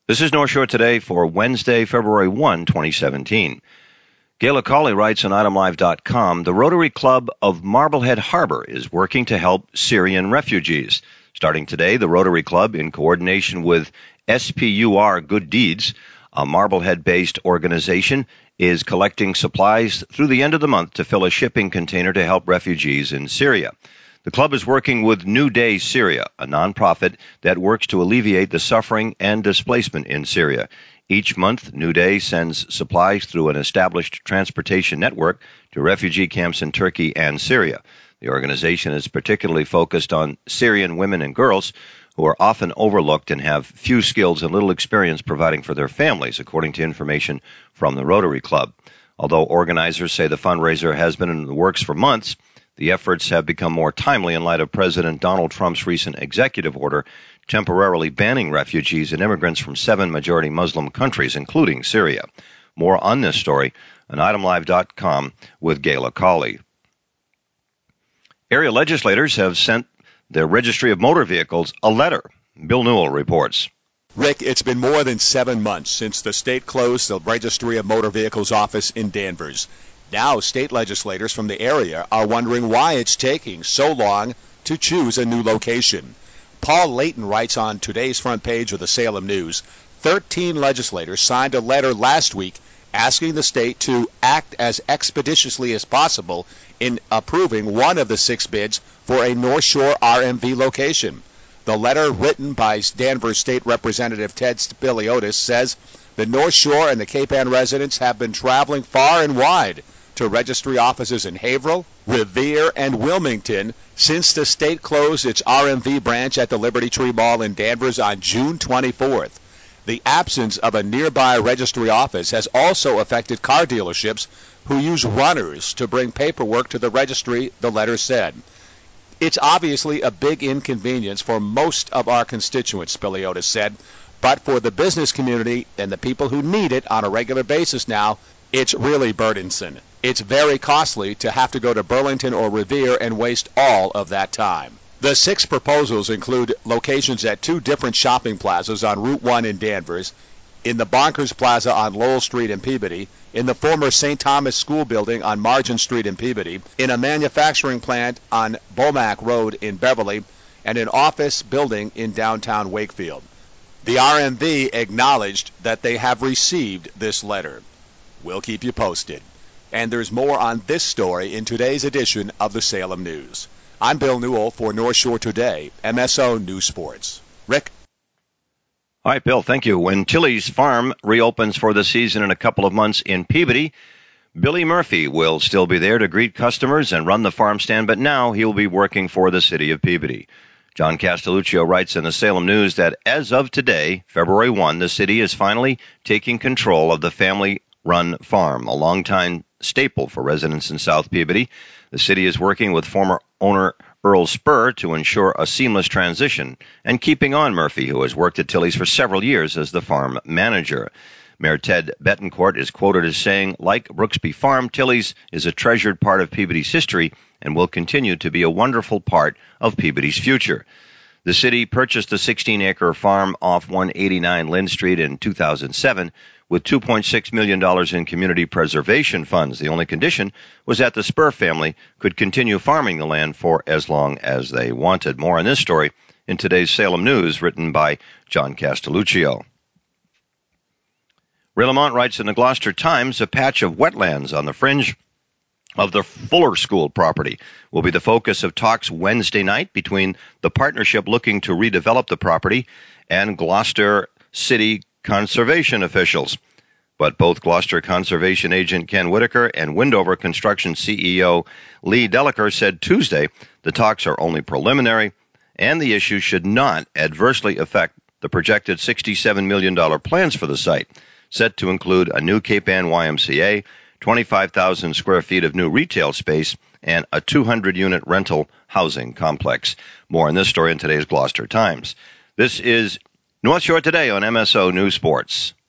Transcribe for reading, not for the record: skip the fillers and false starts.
This is North Shore Today for Wednesday, February 1, 2017. Gayla Cawley writes on itemlive.com, the Rotary Club of Marblehead Harbor is working to help Syrian refugees. Starting today, the Rotary Club, in coordination with SPUR Good Deeds, a Marblehead-based organization, is collecting supplies through the end of the month to fill a shipping container to help refugees in Syria. The club is working with New Day Syria, a nonprofit that works to alleviate the suffering and displacement in Syria. Each month, New Day sends supplies through an established transportation network to refugee camps in Turkey and Syria. The organization is particularly focused on Syrian women and girls who are often overlooked and have few skills and little experience providing for their families, according to information from the Rotary Club. Although organizers say the fundraiser has been in the works for months, the efforts have become more timely in light of President Donald Trump's recent executive order temporarily banning refugees and immigrants from 7 majority Muslim countries, including Syria. More on this story on itemlive.com with Gayla Cawley. Area legislators have sent their Registry of Motor Vehicles a letter. Bill Newell reports. Rick, it's been more than 7 months since the state closed the Registry of Motor Vehicles office in Danvers. Now, state legislators from the area are wondering why it's taking so long to choose a new location. Paul Layton writes on today's front page of the Salem News, 13 legislators signed a letter last week asking the state to act as expeditiously as possible in approving one of the 6 bids for a North Shore RMV location. The letter, written by Danvers State Representative Ted Spiliotis, says the North Shore and the Cape Ann residents have been traveling far and wide to registry offices in Haverhill, Revere, and Wilmington since the state closed its RMV branch at the Liberty Tree Mall in Danvers on June 24th. The absence of a nearby registry office has also affected car dealerships who use runners to bring paperwork to the registry, the letter said. It's obviously a big inconvenience for most of our constituents, Spiliotis said, but for the business community and the people who need it on a regular basis now, it's really burdensome. It's very costly to have to go to Burlington or Revere and waste all of that time. The 6 proposals include locations at 2 different shopping plazas on Route 1 in Danvers, in the Bonkers Plaza on Lowell Street in Peabody, in the former St. Thomas School building on Margin Street in Peabody, in a manufacturing plant on Bomac Road in Beverly, and an office building in downtown Wakefield. The RMV acknowledged that they have received this letter. We'll keep you posted. And there's more on this story in today's edition of the Salem News. I'm Bill Newell for North Shore Today, MSO News Sports. Rick? All right, Bill, thank you. When Tilly's Farm reopens for the season in a couple of months in Peabody, Billy Murphy will still be there to greet customers and run the farm stand, but now he will be working for the city of Peabody. John Castelluccio writes in the Salem News that as of today, February 1, the city is finally taking control of the family-run farm, a longtime staple for residents in South Peabody. The city is working with former owner Earl Spur to ensure a seamless transition and keeping on Murphy, who has worked at Tilly's for several years as the farm manager. Mayor Ted Betancourt is quoted as saying, like Brooksby Farm, Tilly's is a treasured part of Peabody's history and will continue to be a wonderful part of Peabody's future. The city purchased a 16-acre farm off 189 Lynn Street in 2007 with $2.6 million in community preservation funds. The only condition was that the Spur family could continue farming the land for as long as they wanted. More on this story in today's Salem News, written by John Castelluccio. Ray Lamont writes in the Gloucester Times, a patch of wetlands on the fringe of the Fuller School property will be the focus of talks Wednesday night between the partnership looking to redevelop the property and Gloucester City conservation officials. But both Gloucester conservation agent Ken Whitaker and Windover Construction CEO Lee Delaker said Tuesday the talks are only preliminary and the issue should not adversely affect the projected $67 million plans for the site, set to include a new Cape Ann YMCA, 25,000 square feet of new retail space, and a 200-unit rental housing complex. More on this story in today's Gloucester Times. This is North Shore Today on MSO News Sports.